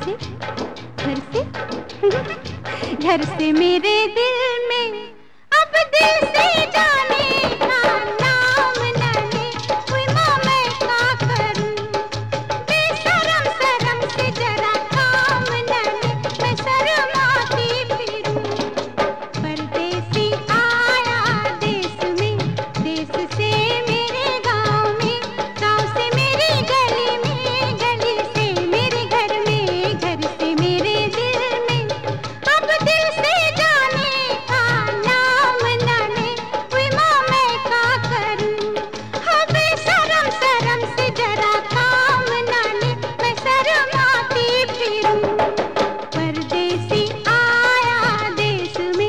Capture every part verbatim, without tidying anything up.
से घर से घर से मेरे दिल में अब दिल से जाने का नाम न ले। कोई माँ मैं क्या करूं, बेशरम शर्म से जरा काम न ले। मैं शर्माती फिरूं, परदेसी आया देश में, देश से मेरे गाँव में, गाँव से मेरी गली में, गली से मेरे घर में, घर से मेरे दिल में अब दिल से जाने का नाम न ले। कोई माँ मैं क्या करूं, हाँ बेशरम शर्म से जरा काम न ले। मैं शर्माती फिरूं, परदेसी आया देश में।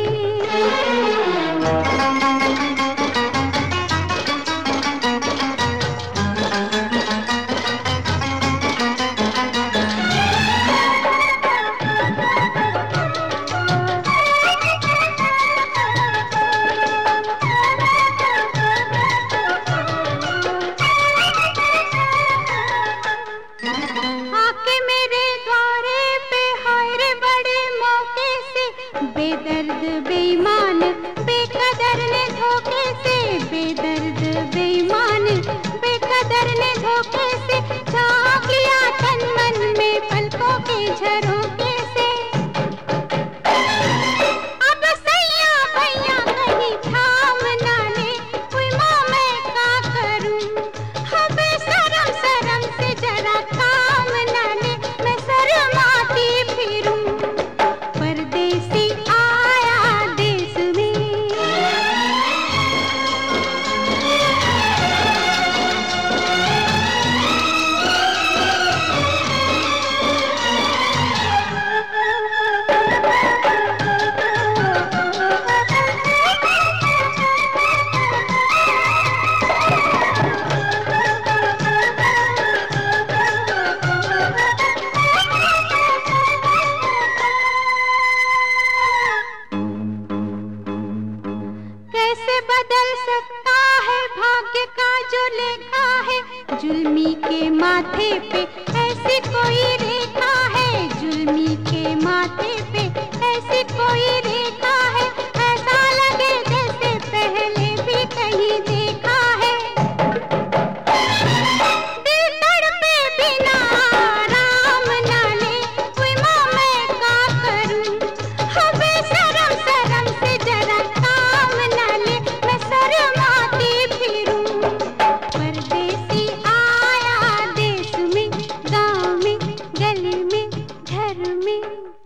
आके मेरे द्वारे पे हाय रे बड़े मौके से, बेदर्द बेईमान बेकदर ने धोखे से, बेदर्द बेईमान बेकदर ने धोखे से झाँक लिया तन मन में पलकों के झरोखे से। अब सैया भैया कहीं थाम ना ले। कोई माँ मैं क्या करूं, हाँ बेशरम शर्म से जरा काम न ले। मैं शर्माती फिरूं, परदेसी आया देश में। कैसे बदल सकता है भाग्य का जो लेखा है, जुल्मी के माथे पे ऐसी कोई रेखा है, जुल्मी के माथे पे ऐसी कोई रेखा है। ऐसा लगे जैसे पहले भी कहीं देखा है। दिल तड़पे बिना आराम न ले। कोई माँ मैं क्या करूं, हाँ बेशरम शर्म से जरा काम न ले। मैं शर्माती फिरूं, परदेसी आया देश में, गाँव में, गली में, घर में।